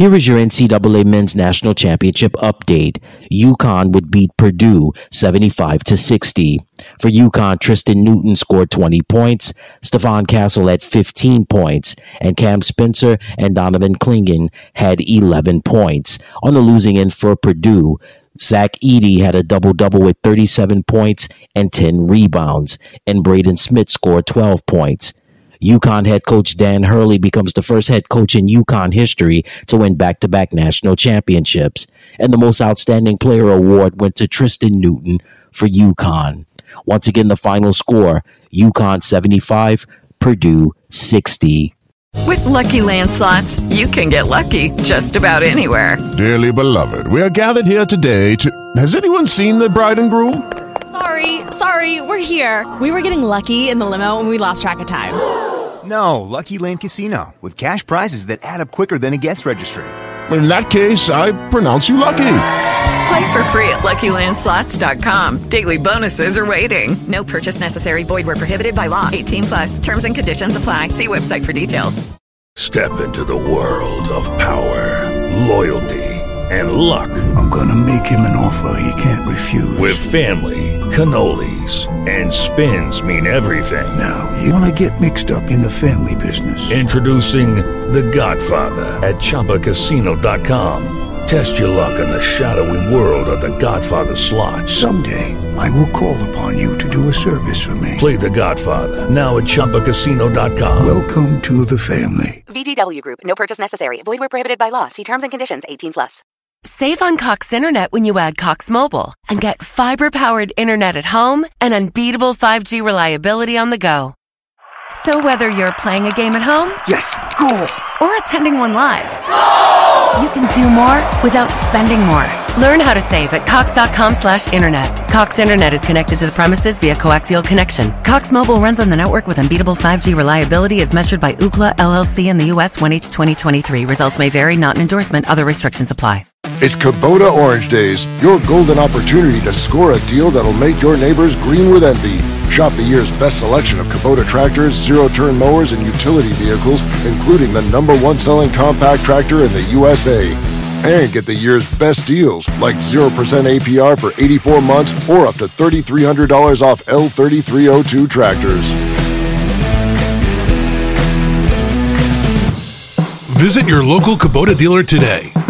Here is your NCAA Men's National Championship update. UConn would beat Purdue 75-60. For UConn, Tristan Newton scored 20 points, Stephon Castle had 15 points, and Cam Spencer and Donovan Clingan had 11 points. On the losing end for Purdue, Zach Edey had a double-double with 37 points and 10 rebounds, and Braden Smith scored 12 points. UConn head coach Dan Hurley becomes the first head coach in UConn history to win back-to-back national championships. And the Most Outstanding Player award went to Tristan Newton for UConn. Once again, the final score, UConn 75, Purdue 60. With Lucky Land Slots, you can get lucky just about anywhere. Dearly beloved, we are gathered here today to... Has anyone seen the bride and groom? Sorry, we're here. We were getting lucky in the limo and we lost track of time. No, Lucky Land Casino, with cash prizes that add up quicker than a guest registry. In that case, I pronounce you lucky. Play for free at LuckyLandSlots.com. Daily bonuses are waiting. No purchase necessary. Void where prohibited by law. 18+. Terms and conditions apply. See website for details. Step into the world of power, loyalty, and luck. I'm gonna make him an offer he can't refuse. With family, cannolis, and spins mean everything. Now, you wanna get mixed up in the family business. Introducing The Godfather at ChumbaCasino.com. Test your luck in the shadowy world of The Godfather slot. Someday, I will call upon you to do a service for me. Play The Godfather, now at ChumbaCasino.com. Welcome to the family. VGW Group. No purchase necessary. Void where prohibited by law. See terms and conditions. 18+. Save on Cox Internet when you add Cox Mobile and get fiber-powered internet at home and unbeatable 5G reliability on the go. So whether you're playing a game at home, Yes, goal! or attending one live, you can do more without spending more. Learn how to save at cox.com/internet. Cox Internet is connected to the premises via coaxial connection. Cox Mobile runs on the network with unbeatable 5G reliability as measured by Ookla LLC in the U.S. 1H 2023. Results may vary, not an endorsement. Other restrictions apply. It's Kubota Orange Days, your golden opportunity to score a deal that'll make your neighbors green with envy. Shop the year's best selection of Kubota tractors, zero-turn mowers, and utility vehicles, including the #1 selling compact tractor in the USA. And get the year's best deals, like 0% APR for 84 months or up to $3,300 off L3302 tractors. Visit your local Kubota dealer today.